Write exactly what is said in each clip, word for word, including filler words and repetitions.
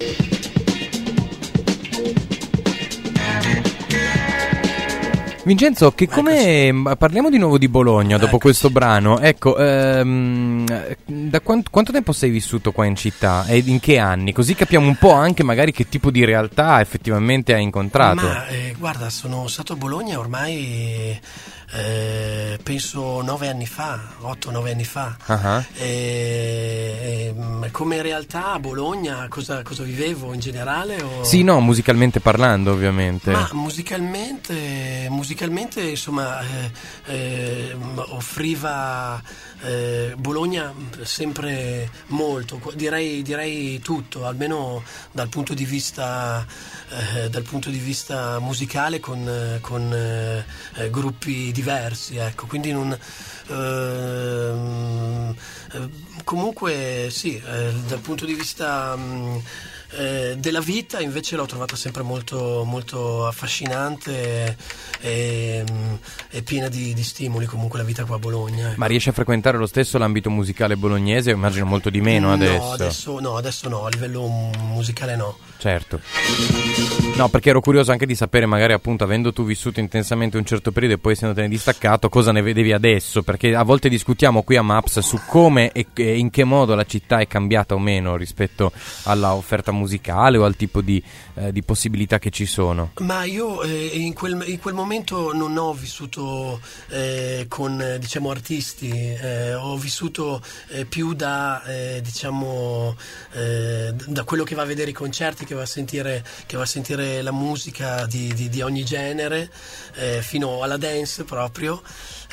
Vincenzo, che come parliamo di nuovo di Bologna dopo Eccoci. questo brano, ecco, ehm, da quant- quanto tempo sei vissuto qua in città e in che anni? Così capiamo un po' anche magari che tipo di realtà effettivamente hai incontrato. Ma eh, guarda, sono stato a Bologna ormai eh, penso nove anni fa, otto nove anni fa. Ah, E, e, come realtà a Bologna cosa, cosa vivevo in generale? O... Sì, no, musicalmente parlando ovviamente. Ma musicalmente, musicalmente insomma eh, eh, offriva eh, Bologna sempre molto, direi, direi tutto, almeno dal punto di vista, eh, dal punto di vista musicale con, con eh, eh, gruppi diversi, ecco, quindi non... ehm, eh, comunque sì, eh, dal punto di vista... mh, Eh, della vita invece l'ho trovata sempre molto, molto affascinante e, e piena di, di stimoli, comunque la vita qua a Bologna. Ecco. Ma riesci a frequentare lo stesso l'ambito musicale bolognese? Immagino molto di meno adesso. No, adesso no, adesso no, a livello musicale no. Certo. No, perché ero curioso anche di sapere, magari appunto avendo tu vissuto intensamente un certo periodo e poi essendotene distaccato, cosa ne vedevi adesso, perché a volte discutiamo qui a Maps su come e e in che modo la città è cambiata o meno rispetto alla offerta musicale o al tipo di, eh, di possibilità che ci sono. Ma io eh, in, quel, in quel momento non ho vissuto eh, con eh, diciamo artisti, eh, ho vissuto eh, più da eh, diciamo eh, da quello che va a vedere i concerti, che va a sentire, che va a sentire la musica di, di, di ogni genere, eh, fino alla dance proprio.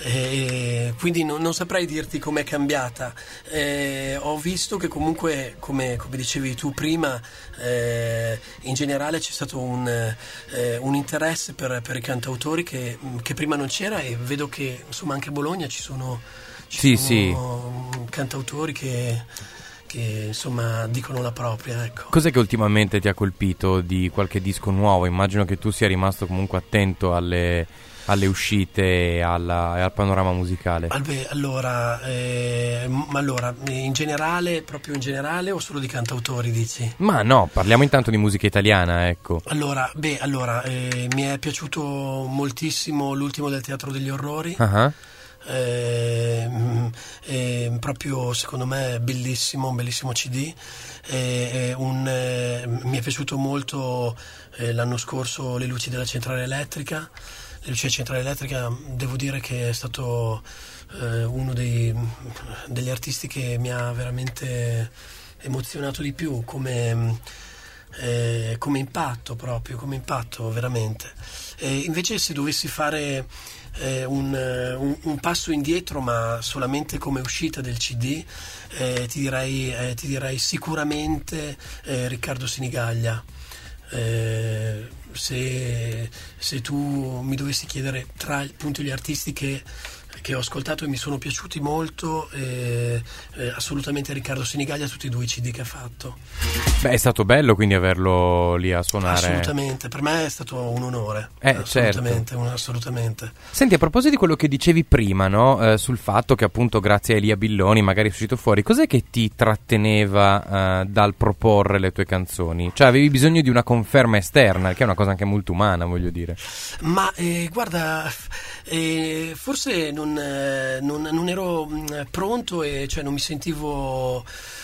Eh, quindi non, non saprei dirti com'è cambiata. Eh, ho visto che comunque, come, come dicevi tu prima, eh, in generale c'è stato un, eh, un interesse per, per i cantautori che, che prima non c'era, e vedo che insomma anche a Bologna ci sono, ci Sì, sono cantautori che, che insomma dicono la propria, ecco. Cos'è che ultimamente ti ha colpito di qualche disco nuovo? Immagino che tu sia rimasto comunque attento alle, alle uscite e, alla, e al panorama musicale. Vabbè, allora, eh, ma allora, in generale, proprio in generale, o solo di cantautori, dici? Ma no, parliamo intanto di musica italiana, ecco. Allora, beh, allora, eh, mi è piaciuto moltissimo l'ultimo del Teatro degli Orrori. Ah, Eh, eh, proprio secondo me bellissimo, un bellissimo C D. Eh, eh, un, eh, mi è piaciuto molto eh, l'anno scorso Le luci della centrale elettrica. Le luci della centrale elettrica, devo dire che è stato eh, uno dei, degli artisti che mi ha veramente emozionato di più come, eh, come impatto, proprio come impatto veramente. E invece se dovessi fare Eh, un, un, un passo indietro, ma solamente come uscita del C D, eh, ti, direi, eh, ti direi sicuramente eh, Riccardo Sinigaglia. Eh, se, se tu mi dovessi chiedere tra appunto gli artisti che, che ho ascoltato e mi sono piaciuti molto, eh, eh, assolutamente Riccardo Sinigaglia, tutti e due i C D che ha fatto. beh, è stato bello quindi averlo lì a suonare. Assolutamente, per me è stato un onore. Eh, assolutamente, un, assolutamente. Senti, a proposito di quello che dicevi prima, no? Eh, sul fatto che appunto grazie a Elia Billoni magari è uscito fuori, cos'è che ti tratteneva eh, dal proporre le tue canzoni? Cioè avevi bisogno di una conferma esterna, che è una cosa anche molto umana, voglio dire. Ma eh, guarda, eh, forse non, eh, non, non ero mh, pronto, e cioè non mi sentivo...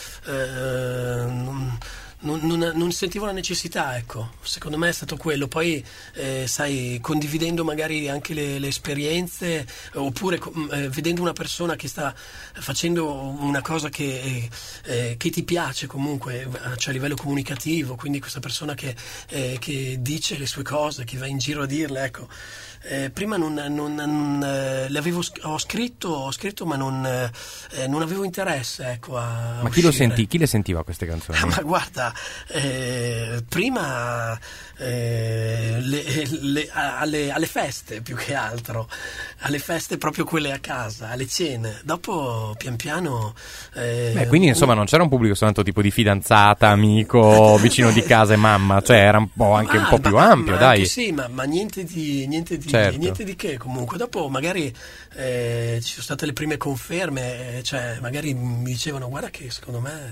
Eh, non, Non, non, non sentivo la necessità, ecco, secondo me è stato quello. Poi eh, sai, condividendo magari anche le, le esperienze, oppure eh, vedendo una persona che sta facendo una cosa che, eh, che ti piace comunque, cioè a livello comunicativo, quindi questa persona che, eh, che dice le sue cose, che va in giro a dirle, ecco. Eh, prima non, non, non eh, le avevo ho scritto, ho scritto ma non, eh, non avevo interesse, ecco, a Ma chi lo uscire. senti, chi le sentiva queste canzoni? Ma guarda, eh, prima eh, le, le, alle, alle feste più che altro, alle feste proprio quelle a casa, alle cene. Dopo pian piano eh, Beh, quindi insomma non c'era un pubblico soltanto tipo di fidanzata, amico, vicino di casa e mamma, cioè era un po' anche ma, un po' più ma, ampio, ma dai. Anche sì, ma, ma niente di niente di, Certo. niente di che comunque. Dopo magari eh, ci sono state le prime conferme, eh, cioè magari mi dicevano guarda che secondo me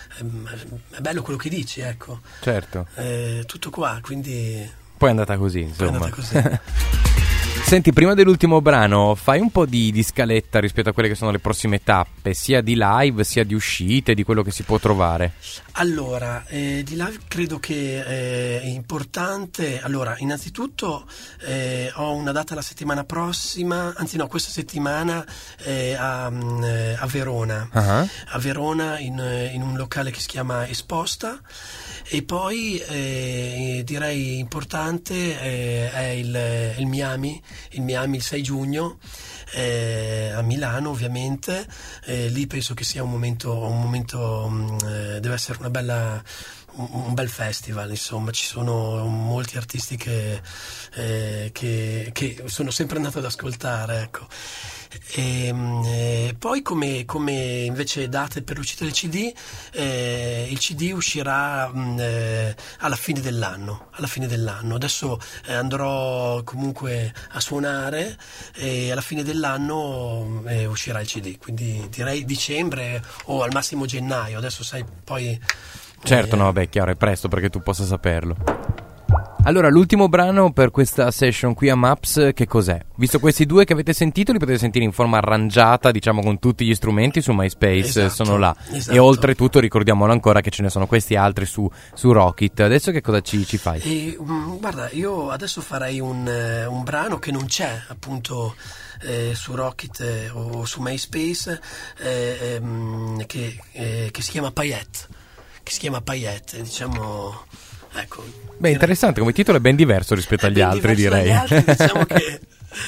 è, è bello quello che dici, ecco. Certo. Eh, tutto qua, quindi... Poi è andata così, insomma. Poi è andata così. Senti, prima dell'ultimo brano, fai un po' di, di scaletta rispetto a quelle che sono le prossime tappe, sia di live, sia di uscite, di quello che si può trovare. Allora, eh, di live credo che eh, è importante. Allora, innanzitutto eh, ho una data la settimana prossima, anzi no, questa settimana eh, a, a Verona. Uh-huh. A Verona in, in un locale che si chiama Esposta. E poi eh, direi importante eh, è il, il Miami, il Miami il sei giugno eh, a Milano ovviamente, eh, lì penso che sia un momento, un momento mh, eh, deve essere una bella, un, un bel festival, insomma ci sono molti artisti che, eh, che, che sono sempre andato ad ascoltare, ecco. E, e poi come, come invece date per l'uscita del C D, eh, il C D uscirà mh, eh, alla fine dell'anno alla fine dell'anno adesso eh, andrò comunque a suonare e alla fine dell'anno eh, uscirà il C D, quindi direi dicembre o al massimo gennaio, adesso sai poi certo eh, no beh chiaro, è presto perché tu possa saperlo. Allora, l'ultimo brano per questa session qui a Maps, che cos'è? Visto questi due che avete sentito, li potete sentire in forma arrangiata, diciamo con tutti gli strumenti su MySpace, esatto, sono là. Esatto. E oltretutto ricordiamolo ancora che ce ne sono questi altri su, su Rockit. Adesso che cosa ci, ci fai? E, um, guarda, io adesso farei un, uh, un brano che non c'è appunto eh, su Rockit eh, o su MySpace, eh, ehm, che, eh, che si chiama Paillette, che si chiama Paillette, diciamo... Ecco, beh, interessante, come titolo è ben diverso rispetto agli altri, direi. Agli altri, diciamo che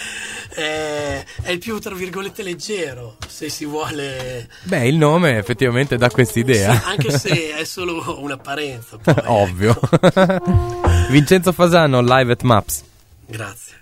è, è il più, tra virgolette, leggero, se si vuole. Beh, il nome effettivamente dà quest'idea. Sì, anche se è solo un'apparenza. Poi, ovvio. ecco. Vincenzo Fasano, live at Maps. Grazie.